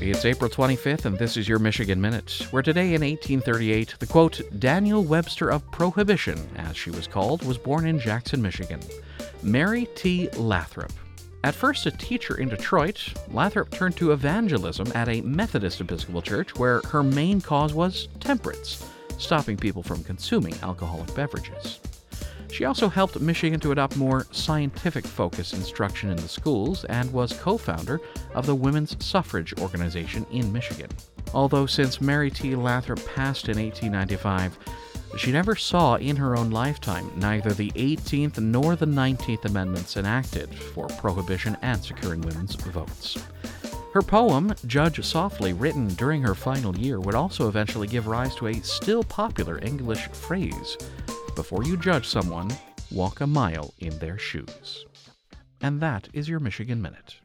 It's April 25th, and this is your Michigan Minute, where today in 1838, the quote, Daniel Webster of Prohibition, as she was called, was born in Jackson, Michigan. Mary T. Lathrop. At first a teacher in Detroit, Lathrop turned to evangelism at a Methodist Episcopal church where her main cause was temperance, stopping people from consuming alcoholic beverages. She also helped Michigan to adopt more scientific-focused instruction in the schools and was co-founder of the Women's Suffrage Organization in Michigan. Although since Mary T. Lathrop passed in 1895, she never saw in her own lifetime neither the 18th nor the 19th Amendments enacted for prohibition and securing women's votes. Her poem, Judge Softly, written during her final year, would also eventually give rise to a still popular English phrase, before you judge someone, walk a mile in their shoes. And that is your Michigan Minute.